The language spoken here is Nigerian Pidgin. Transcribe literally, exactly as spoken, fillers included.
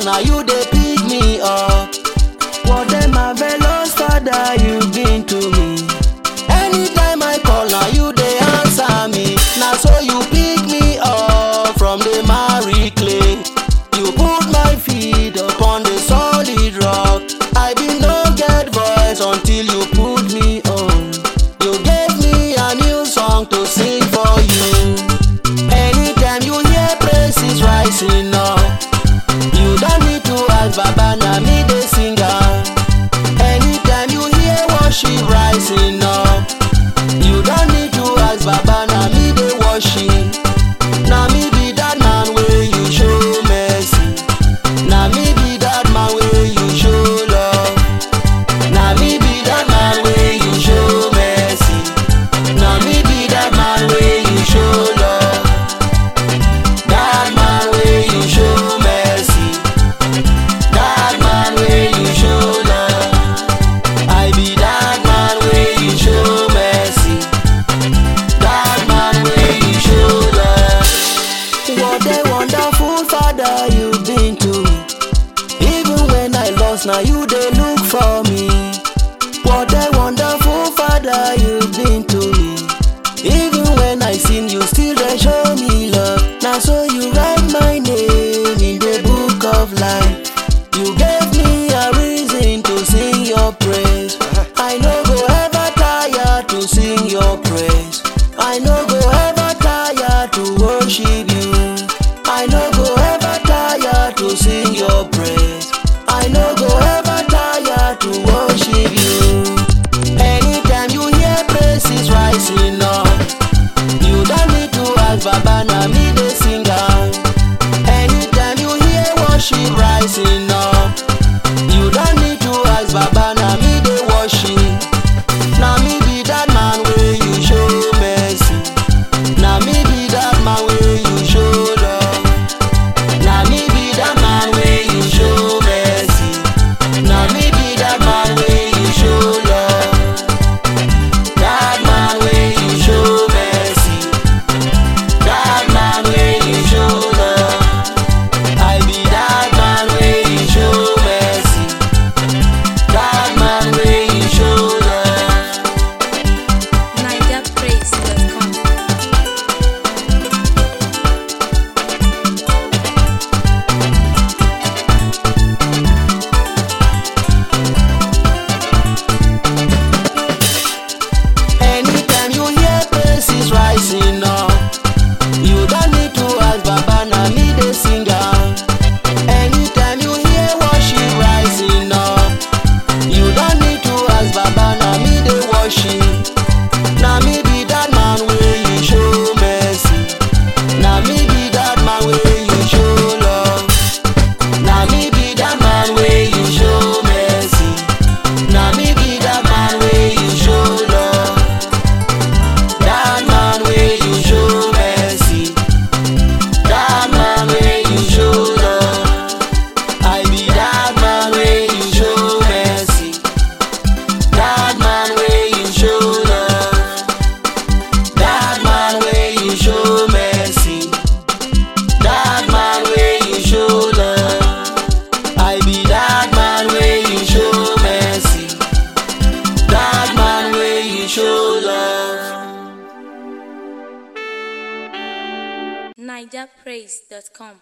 now you dey pick me up. What a marvelous father you been to me. Anytime I call, now you dey answer me. Now so you pick me up from the miry clay. You put my feet upon the solid rock. I been no get voice until you put me on. You gave me a new song to sing for you. Anytime you hear praises rising up, you don't need to ask Baba, na me the singer. Anytime you hear worship rising up, you don't need to ask Baba, na me the worship. Na me be that man where you show mercy. Na me be that man where you show love. Na me be that man where you show mercy. Na me be that man where you show love. That man where you show mercy. That man where you show love. I be that man where you show mercy. That man where you show love. What a wonderful father you've been to me. Even when I lost, now you they look for me. What a wonderful father you've been to me. Even when I sin, you still they show me love. Now so you write my name in the book of life. You gave me a reason to sing your praise. I no go ever tire to sing your praise. I no go ever tire to worship you. I no go ever tire to sing your praise. I no go ever tire to worship you. Anytime you hear praises rising up, you don't need to ask Baba, na me the singer. Anytime you hear worship rising up, you don't need to ask Baba, na me the worship. Na me be that man where you show mercy. Na me be that man where you show love. Na me be that man where you show mercy. Na me be that man where you show love. That man where you show mercy. That man where you show love. I be that man where you show mercy. That man where you show love. niger praise dot com. Anytime you hear praises rising up, you don't need to ask Baba, na me the singer. Anytime you hear worship rising up, you don't need to ask Baba, na me the worship. Na me be that man where you show mercy. Na me be that man where you show love. Na me be that man where you show mercy. Na me be that man where you show love. That man where you show mercy. That man where you show love. I be that man where you show mercy. That man where you show love. That man where you show mercy. That man where you show love. I be that man where you show mercy. That man where you show love. niger praise dot com.